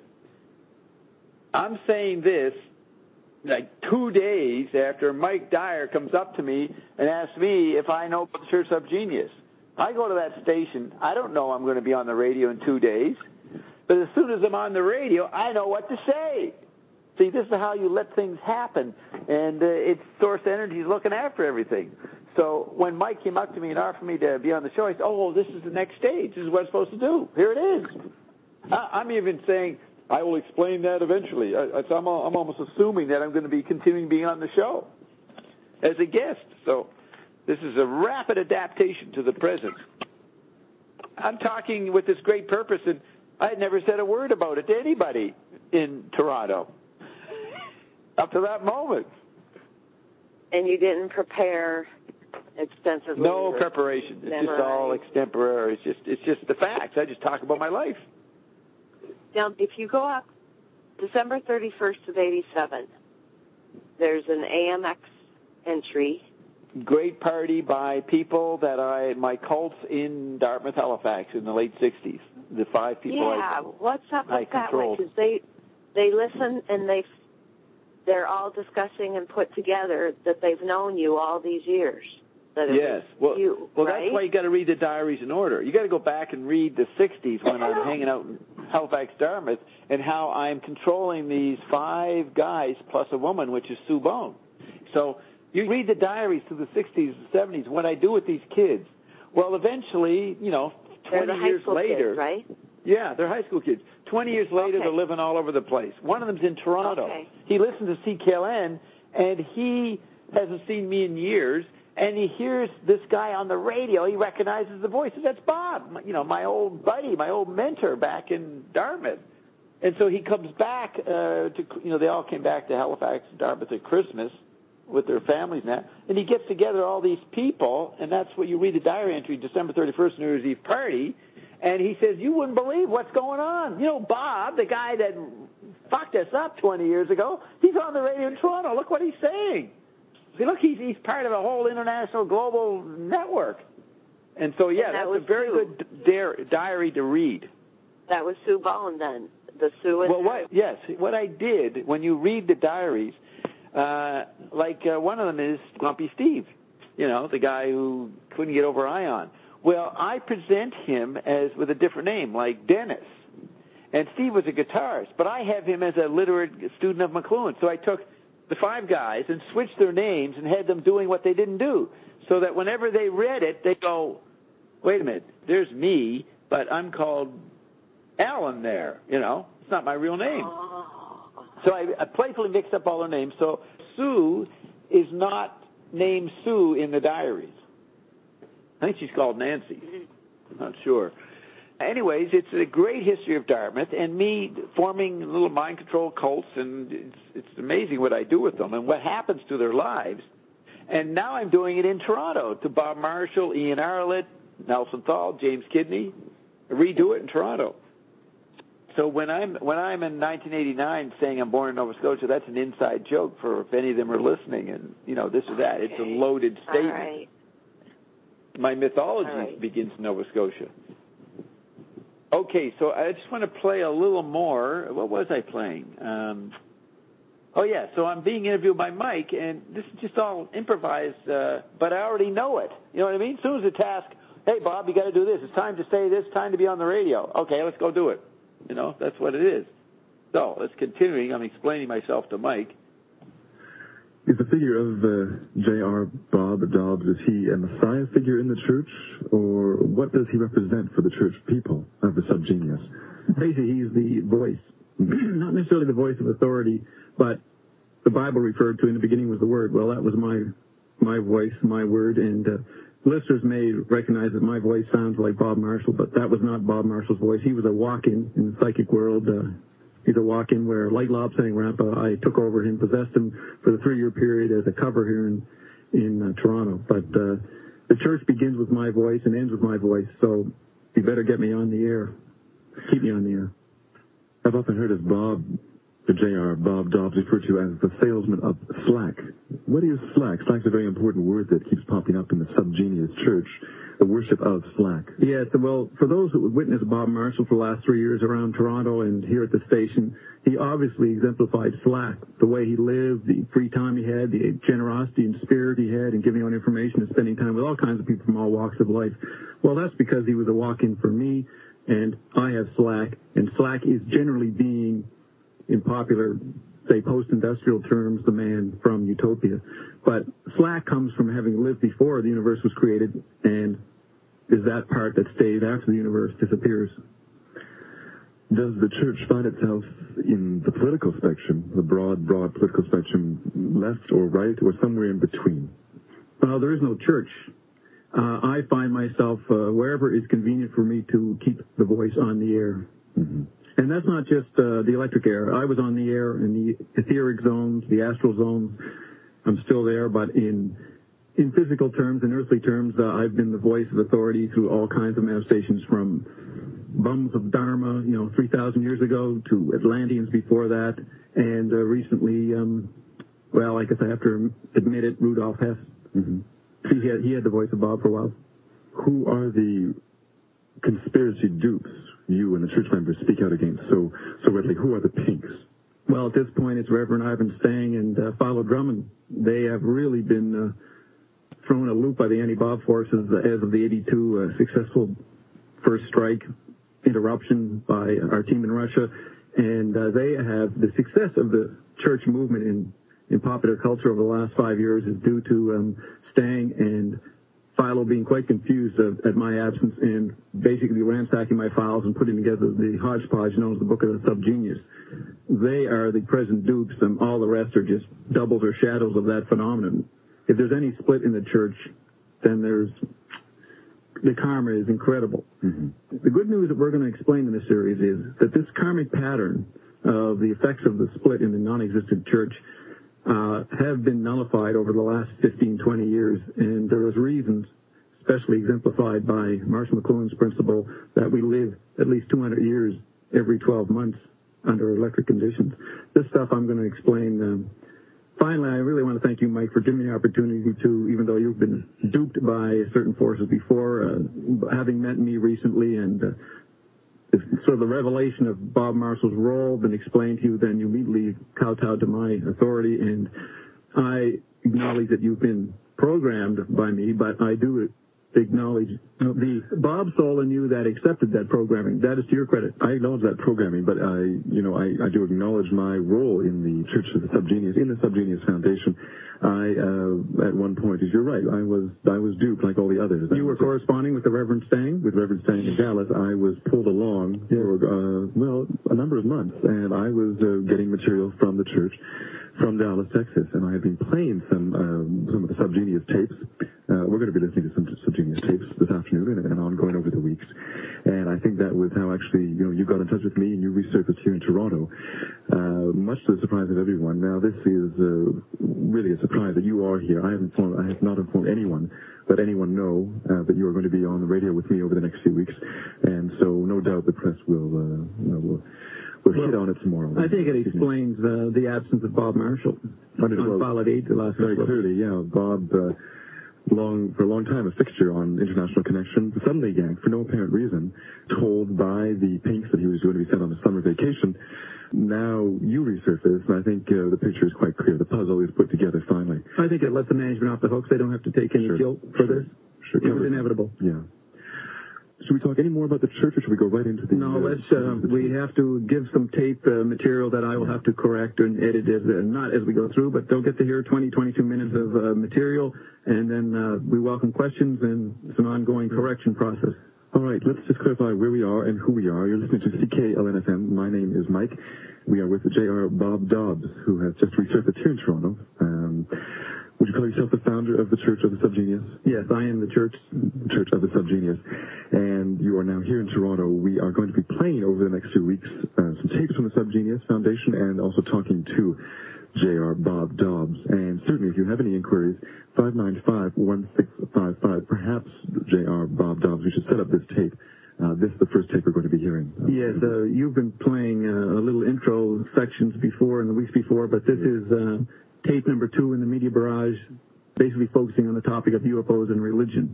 I'm saying this like two days after Mike Dyer comes up to me and asks me if I know about the Church Subgenius. I go to that station. I don't know I'm going to be on the radio in two days. But as soon as I'm on the radio, I know what to say. See, this is how you let things happen. And uh, it's Source Energy's looking after everything. So when Mike came up to me and offered me to be on the show, I said, oh, this is the next stage. This is what I'm supposed to do. Here it is. I, I'm even saying, I will explain that eventually. I, I, I'm, I'm almost assuming that I'm going to be continuing being on the show as a guest. So this is a rapid adaptation to the present. I'm talking with this great purpose, and I had never said a word about it to anybody in Toronto up to that moment. And you didn't prepare extensively? No preparation. It's memorize. Just all extemporary. It's just it's just the facts. I just talk about my life. Now, if you go up December thirty-first of eighty-seven, there's an A M X entry. Great party by people that I, my cults in Dartmouth, Halifax in the late sixties. The five people yeah, I, what's up with I that controlled. one? Because they, they listen and they, they're all discussing and put together that they've known you all these years. That it yes, well, you, well, right? that's why you got to read the diaries in order. You got to go back and read the sixties when I'm hanging out in Halifax, Dartmouth, and how I'm controlling these five guys plus a woman, which is Sue Bone. So you read the diaries through the sixties and seventies. What I do with these kids. Well, eventually, you know, twenty they're the years high school later, kids, right? Yeah, they're high school kids. Twenty years later, okay. they're living all over the place. One of them's in Toronto. Okay. He listens to C K L N, and he hasn't seen me in years. And he hears this guy on the radio. He recognizes the voice. That's Bob, you know, my old buddy, my old mentor back in Dartmouth. And so he comes back uh, to, you know, they all came back to Halifax and Dartmouth at Christmas with their families now. And he gets together all these people, and that's what you read the diary entry, December thirty-first, New Year's Eve party. And he says, you wouldn't believe what's going on. You know, Bob, the guy that fucked us up twenty years ago, he's on the radio in Toronto. Look what he's saying. See, look, he's, he's part of a whole international global network. And so, yeah, and that that's a very Sue. good di- diary to read. That was Sue Bone, then. The Sue and Well, what, yes, what I did, when you read the diaries, uh, like uh, one of them is Grumpy Steve, you know, the guy who couldn't get over Ion. Well, I present him as with a different name, like Dennis. And Steve was a guitarist, but I have him as a literate student of McLuhan. So I took the five guys and switched their names and had them doing what they didn't do, so that whenever they read it, they go, wait a minute, there's me, but I'm called Alan there, you know. It's not my real name. So I, I playfully mixed up all their names. So Sue is not named Sue in the diaries. I think she's called Nancy. I'm not sure. Anyways, it's a great history of Dartmouth and me forming little mind control cults, and it's, it's amazing what I do with them and what happens to their lives. And now I'm doing it in Toronto to Bob Marshall, Ian Arlett, Nelson Thal, James Kidney. I redo it in Toronto. So when I'm when I'm in nineteen eighty-nine saying I'm born in Nova Scotia, that's an inside joke for if any of them are listening, and you know this or that. It's a loaded statement. All right. My mythology right. begins in Nova Scotia. Okay, so I just want to play a little more. What was I playing? Um, oh yeah, so I'm being interviewed by Mike, and this is just all improvised, uh, but I already know it. You know what I mean? As soon as the task, hey Bob, you got to do this. It's time to say this. Time to be on the radio. Okay, let's go do it. You know, that's what it is. So, let's continuing. I'm explaining myself to Mike. Is the figure of uh, J R Bob Dobbs, is he a messiah figure in the church, or what does he represent for the church people of the subgenius? Basically, he's the voice, not necessarily the voice of authority, but the Bible referred to in the beginning was the Word. Well, that was my my voice, my word, and uh, listeners may recognize that my voice sounds like Bob Marshall, but that was not Bob Marshall's voice. He was a walk-in in the psychic world. Uh, he's a walk-in where, like Lob saying Rampa, I took over him, possessed him for the three-year period as a cover here in, in uh, Toronto. But uh, the church begins with my voice and ends with my voice, so you better get me on the air. Keep me on the air. I've often heard as Bob, the J R Bob Dobbs, referred to as the salesman of slack. What is slack? Slack's a very important word that keeps popping up in the subgenius church, the worship of slack. Yes, well, for those who would witness Bob Marshall for the last three years around Toronto and here at the station, he obviously exemplified slack, the way he lived, the free time he had, the generosity and spirit he had in giving out information and spending time with all kinds of people from all walks of life. Well, that's because he was a walk-in for me, and I have slack, and slack is generally being, in popular, say, post-industrial terms, the man from Utopia. But slack comes from having lived before the universe was created and is that part that stays after the universe disappears. Does the church find itself in the political spectrum, the broad, broad political spectrum, left or right, or somewhere in between? Well, there is no church. Uh, I find myself uh, wherever is convenient for me to keep the voice on the air. Mm-hmm. And that's not just uh, the electric air. I was on the air in the etheric zones, the astral zones. I'm still there, but in in physical terms, in earthly terms, uh, I've been the voice of authority through all kinds of manifestations, from bums of Dharma, you know, three thousand years ago, to Atlanteans before that, and uh, recently, um, well, I guess I have to admit it, Rudolf Hess. Mm-hmm. He had, he had the voice of Bob for a while. Who are the conspiracy dupes you and the church members speak out against so so readily? Who are the pinks? Well, at this point, it's Reverend Ivan Stang and uh, Philo Drummond. They have really been uh, thrown a loop by the anti-Bob forces uh, as of the eighty-two uh, successful first strike interruption by our team in Russia. And uh, they have, the success of the church movement in, in popular culture over the last five years is due to um, Stang and Philo being quite confused uh, at my absence and basically ransacking my files and putting together the hodgepodge known as the Book of the Subgenius. They are the present dupes, and all the rest are just doubles or shadows of that phenomenon. If there's any split in the church, then there's the karma is incredible. Mm-hmm. The good news that we're going to explain in this series is that this karmic pattern of the effects of the split in the non-existent church Uh, have been nullified over the last fifteen, twenty years, and there is reasons, especially exemplified by Marshall McLuhan's principle, that we live at least two hundred years every twelve months under electric conditions. This stuff I'm going to explain. Um, finally, I really want to thank you, Mike, for giving me the opportunity to, even though you've been duped by certain forces before, uh, having met me recently and uh, sort of the revelation of Bob Marshall's role been explained to you, then you immediately kowtowed to my authority, and I acknowledge that you've been programmed by me, but I do acknowledge the Bob Saul and you that accepted that programming. That is to your credit. I acknowledge that programming, but I, you know, I, I do acknowledge my role in the Church of the Subgenius, in the Subgenius Foundation. I, uh, at one point, you're right, I was, I was duped like all the others. You were corresponding with the Reverend Stang? With Reverend Stang in Dallas. I was pulled along yes. for, uh, well, a number of months, and I was uh, getting material from the church from Dallas, Texas, and I have been playing some um, some of the Subgenius tapes. Uh, we're going to be listening to some Subgenius tapes this afternoon and, and ongoing over the weeks. And I think that was how actually, you know, you got in touch with me and you resurfaced here in Toronto, uh, much to the surprise of everyone. Now, this is uh, really a surprise that you are here. I have informed, I have not informed anyone, let anyone know uh, that you are going to be on the radio with me over the next few weeks. And so, no doubt, the press will, uh, you know, will We'll, we'll hit on it tomorrow. I think it explains uh, the absence of Bob Marshall on File at eight the last Very clearly, yeah. Bob, uh, long for a long time, a fixture on International Connection, suddenly yanked for no apparent reason, told by the Pinks that he was going to be sent on a summer vacation. Now you resurface, and I think uh, the picture is quite clear. The puzzle is put together finally. I think it lets the management off the hooks. They don't have to take any sure. guilt for sure. this. Sure. It was inevitable. Yeah. Should we talk any more about the church, or should we go right into the... No, uh, let's, uh, we have to give some tape uh, material that I will have to correct and edit as, uh, not as we go through, but they'll get to hear twenty, twenty-two minutes of uh, material, and then uh, we welcome questions, and it's an ongoing correction process. All right, let's just clarify where we are and who we are. You're listening to C K L N F M. My name is Mike. We are with J R Bob Dobbs, who has just resurfaced here in Toronto. Um, would you call yourself the founder of the Church of the Subgenius? Yes, I am the Church Church of the Subgenius. And you are now here in Toronto. We are going to be playing over the next few weeks uh, some tapes from the Subgenius Foundation and also talking to J R Bob Dobbs. And certainly if you have any inquiries, five nine five, one six five five. Perhaps, J R Bob Dobbs, we should set up this tape. Uh, this is the first tape we're going to be hearing. Uh, yes, uh, you've been playing uh, a little intro sections before in the weeks before, but this yeah. is uh, tape number two in the Media Barrage, basically focusing on the topic of U F Os and religion.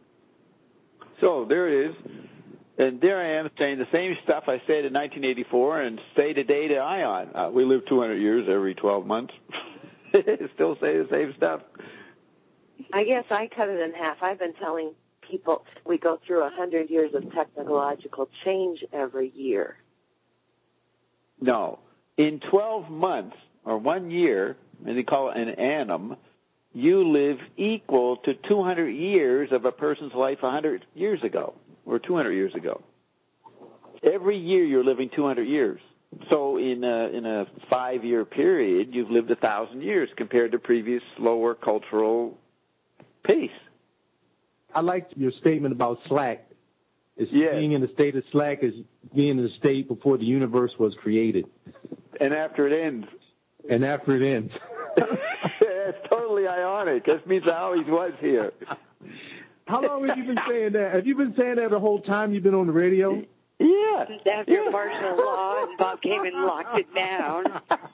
So there it is. And there I am saying the same stuff I said in nineteen eighty-four and say today to ION. Uh, we live two hundred years every twelve months. Still say the same stuff. I guess I cut it in half. I've been telling people we go through one hundred years of technological change every year. No. In twelve months, or one year, and they call it an annum, you live equal to two hundred years of a person's life one hundred years ago, or two hundred years ago. Every year you're living two hundred years. So in a, in a five-year period, you've lived one thousand years compared to previous slower cultural pace. I liked your statement about slack. It's yes. Being in the state of slack is being in the state before the universe was created. And after it ends. And after it ends. That's totally ironic. That means I always was here. How long have you been saying that? Have you been saying that the whole time you've been on the radio? Yeah. After yeah. martial law, and Bob came and locked it down.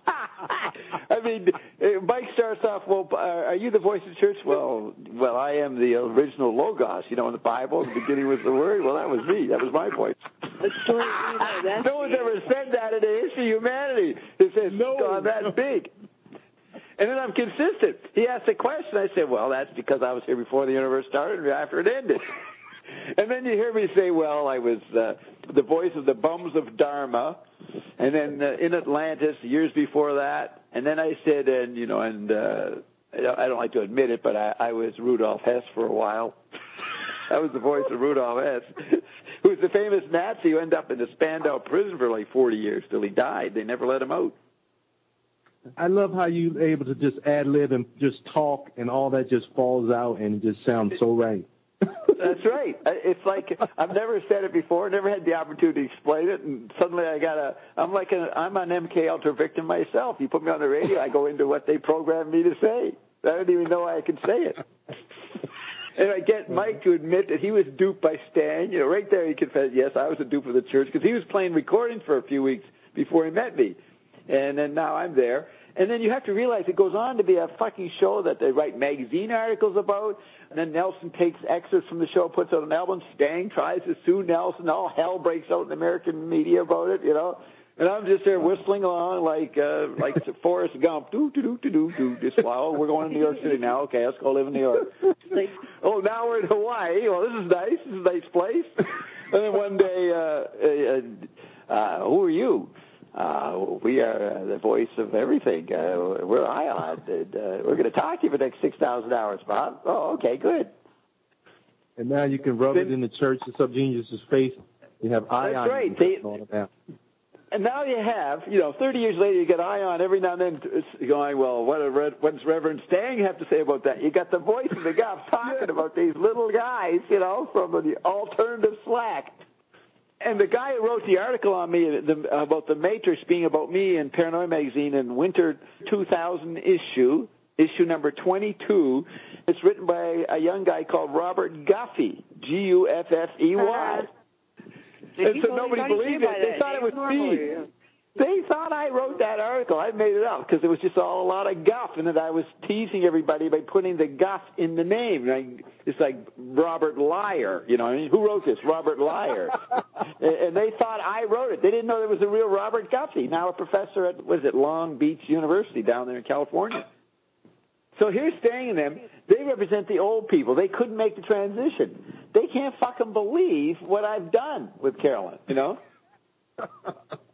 I mean, Mike starts off, well, uh, are you the voice of the church? Well, well, I am the original Logos. You know, in the Bible, the beginning was the Word. Well, that was me. That was my voice. The story, you know, that's no one's ever said that in the history of humanity. It says, no, God, that's no. big. And then I'm consistent. He asked a question. I said, well, that's because I was here before the universe started and after it ended. And then you hear me say, well, I was uh, the voice of the bums of Dharma, and then uh, in Atlantis years before that. And then I said, and, you know, and uh, I don't like to admit it, but I, I was Rudolf Hess for a while. I was the voice of Rudolf Hess, who was the famous Nazi who ended up in the Spandau prison for like forty years till he died. They never let him out. I love how you're able to just ad-lib and just talk, and all that just falls out, and it just sounds so right. That's right. It's like I've never said it before, never had the opportunity to explain it, and suddenly I got a. I'm like a. I'm an M K Ultra victim myself. You put me on the radio, I go into what they programmed me to say. I don't even know I can say it. And I get Mike to admit that he was duped by Stan. You know, right there he confessed, yes, I was a dupe of the church, because he was playing recordings for a few weeks before he met me, and then now I'm there. And then you have to realize it goes on to be a fucking show that they write magazine articles about. And then Nelson takes excerpts from the show, puts out an album. Stang tries to sue Nelson. All hell breaks out in the American media about it, you know. And I'm just there whistling along like uh, like Forrest Gump. Do do do do do do. Just wow, we're going to New York City now. Okay, let's go live in New York. Like, oh, now we're in Hawaii. Well, this is nice. This is a nice place. And then one day, uh, uh, uh, who are you? Uh, we are uh, the voice of everything. Uh, we're Ion, and uh, we're going to talk to you for the next six thousand hours, Bob. Oh, okay, good. And now you can rub then, it in the Church of Subgenius's face. You have Ion. That's right. They, and now you have, you know, thirty years later, you get Ion every now and then going, well, what, a, what does Reverend Stang have to say about that? You got the voice of the guy talking about these little guys, you know, from the alternative slack. And the guy who wrote the article on me the, about the Matrix being about me in Paranoia Magazine in winter two thousand issue, issue number twenty-two, it's written by a young guy called Robert Guffey, G U F F E Y. And so nobody believed it. They thought it was me. They thought I wrote that article. I made it up because it was just all a lot of guff, and that I was teasing everybody by putting the guff in the name. Like, it's like Robert Liar, you know. I mean, who wrote this? Robert Liar. And they thought I wrote it. They didn't know there was a real Robert Guffey, now a professor at, what is it, Long Beach University down there in California. So here's Stang and them. They represent the old people. They couldn't make the transition. They can't fucking believe what I've done with Carolyn, you know?